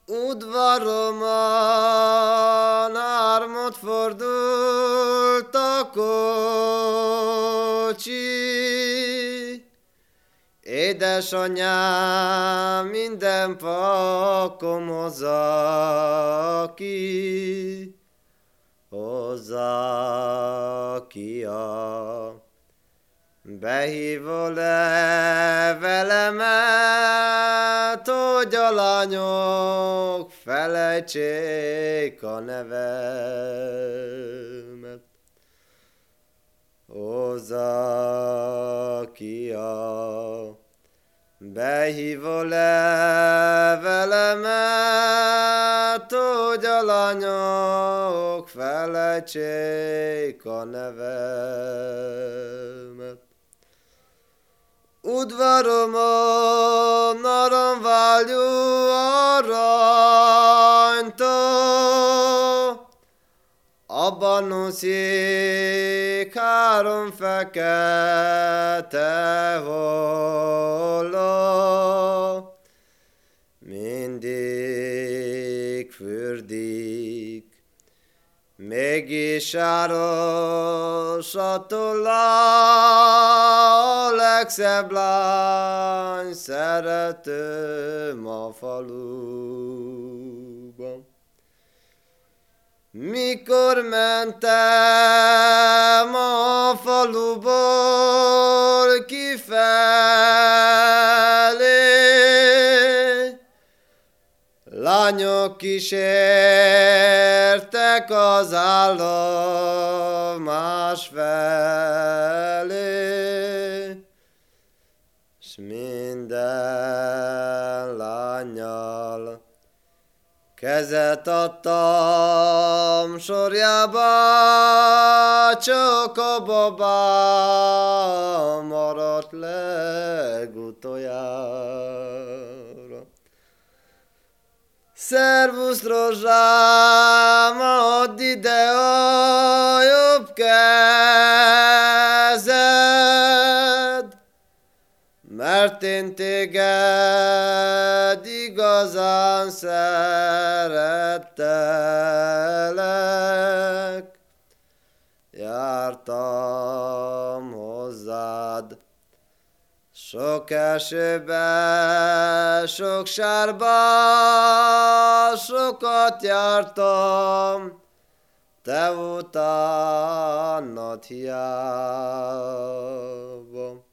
Udvaromon hármat fordult a kocsi, édesanyám minden pakom hozza ki, behívol levelemet, hogy a lányok felejtsék a nevemet. Behívol levelemet, hogy a lányok felejtsék a nevemet. Udvaromon aranvágyú aranytó, abban úszik három fekete holló, mindig fürdik, mégis áros a tolla, a legszebb lány szeretőm a faluban. Mikor mentem a faluból kifelé, lányok kísértek az állomás felé, s minden lánnyal kezet adtam sorjába, csak a babám maradt legutoljára. Szervusz rózsám, add ide a jobb kezed, mert én téged igazán szerettelek. Jártam hozzád sok esőbe, sok sárba, sokat jártam, te utánad hiába.